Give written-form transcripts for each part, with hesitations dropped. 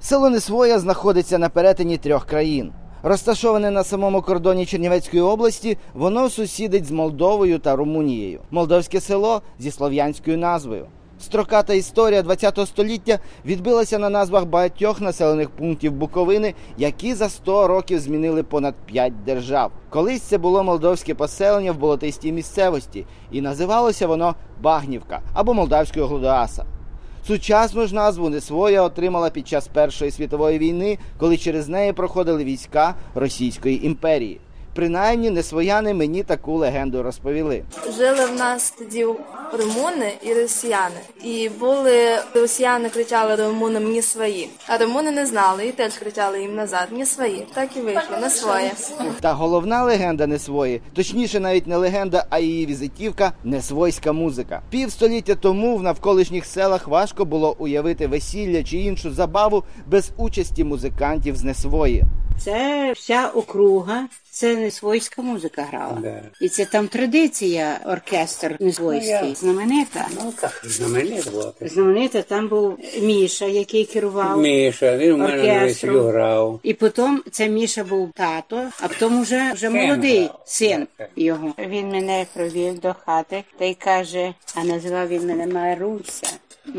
Село Несвоя знаходиться на перетині 3 країн. Розташоване на самому кордоні Чернівецької області, воно сусідить з Молдовою та Румунією. Молдовське село зі слов'янською назвою. Строката історія ХХ століття відбилася на назвах багатьох населених пунктів Буковини, які за 100 років змінили понад 5 держав. Колись це було молдовське поселення в болотистій місцевості, і називалося воно Багнівка або Молдавською Глудоаса. Сучасну ж назву Несвоя отримала під час Першої світової війни, коли через неї проходили війська Російської імперії. Принаймні, несвояни мені таку легенду розповіли. Жили в нас тоді румуни і росіяни. І росіяни кричали румунам «не свої», а румуни не знали і теж кричали їм назад «не свої». Так і вийшло, «не своє». Та головна легенда Несвої, точніше навіть не легенда, а її візитівка – несвойська музика. Півстоліття тому в навколишніх селах важко було уявити весілля чи іншу забаву без участі музикантів з Несвої. Це вся округа, це несвойська музика грала. Да. І це там традиція, оркестр несвойський. Знаменита. Ну, як знаменита була. Знаменита, там був Міша, який керував Міша, він у мене на весіллю грав. І потім це Міша був тато, а потім вже молодий син його. Він мене провів до хати та й каже, а називав він мене Маруся.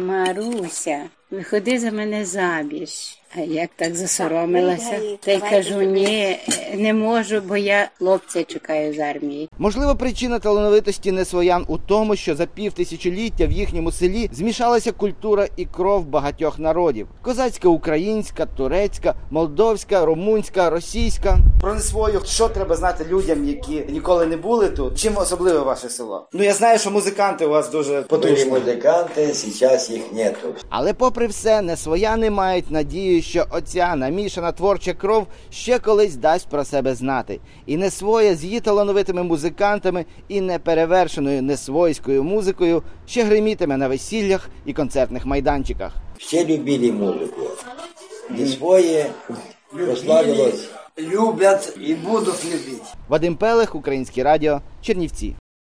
Маруся, виходи за мене заміж. А як так засоромилася? Та й кажу, ні, не можу, бо я хлопця чекаю з армії. Можливо, причина талановитості несвоян у тому, що за півтисячоліття в їхньому селі змішалася культура і кров багатьох народів. Козацька, українська, турецька, молдовська, румунська, російська. Про Несвою що треба знати людям, які ніколи не були тут? Чим особливе ваше село? Ну, я знаю, що музиканти у вас дуже потужні. Були музиканти, зараз їх нету. Але попри все, несвояни мають надію, що оця намішана творча кров ще колись дасть про себе знати. І Несвоя з її талановитими музикантами і неперевершеною несвойською музикою ще гримітиме на весіллях і концертних майданчиках. Всі любили музику. Несвоє прославилось. Люблять і будуть любити. Вадим Пелех, Українське радіо, Чернівці.